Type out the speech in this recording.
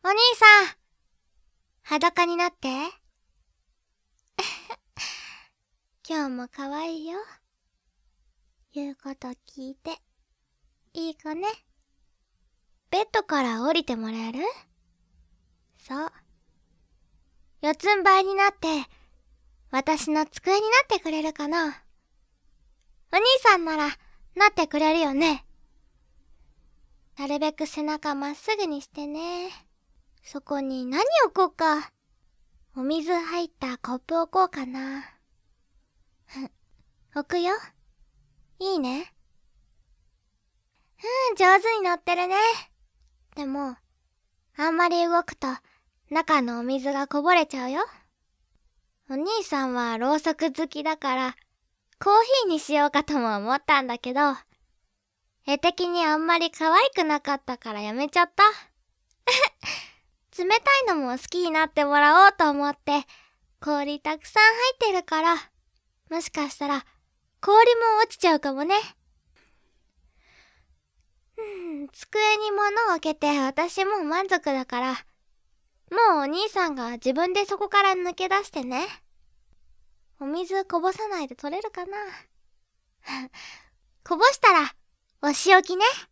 お兄さん、裸になって。今日も可愛いよ。言うこと聞いて。いい子ね。ベッドから降りてもらえる？そう。四つん這いになって、私の机になってくれるかな？お兄さんなら、なってくれるよね。なるべく背中まっすぐにしてね。そこに何置こうか。お水入ったコップ置こうかな。置くよ。いいね。上手に乗ってるね。でも、あんまり動くと、中のお水がこぼれちゃうよ。お兄さんはろうそく好きだから、コーヒーにしようかとも思ったんだけど、絵的にあんまり可愛くなかったからやめちゃった。冷たいのも好きになってもらおうと思って、氷たくさん入ってるから、もしかしたら氷も落ちちゃうかもね。机に物を置けて私も満足だから、もうお兄さんが自分でそこから抜け出してね。お水こぼさないで取れるかな。こぼしたらお仕置きね。